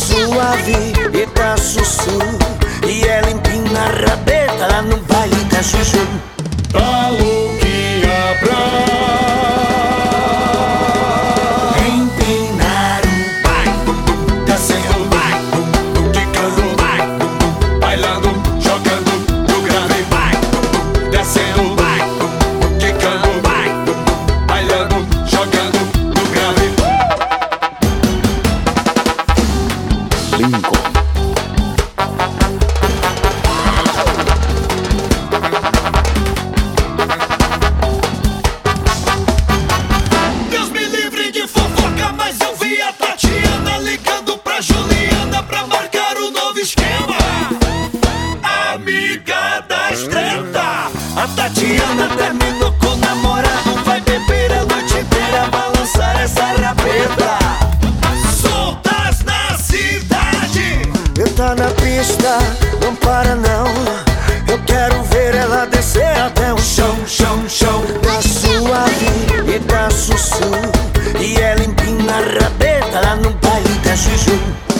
suave e tá sussu, e ela empina a rabeta lá no baile da Juju. Tá louquinha pra Empinar o vai, descendo, vai, quicando, vai, bailando, jogando no grave, vai, descendo, vai, quicando, vai, bailando, jogando no grave. Lincoln. Deus me livre de fofoca, mas eu vi a Tatiana ligando pra Juliana pra marcar o novo esquema. Amiga das treta, A Tatiana terminou com o namorado, vai beber a noite inteira, balançar essa rabeta. soltas na cidade. Eu tá na pista, não para não. Eu quero ver ela descer até o chão, chão, chão. Tá suave e tá sussu, e ela empina a rabeta lá no baile da Juju.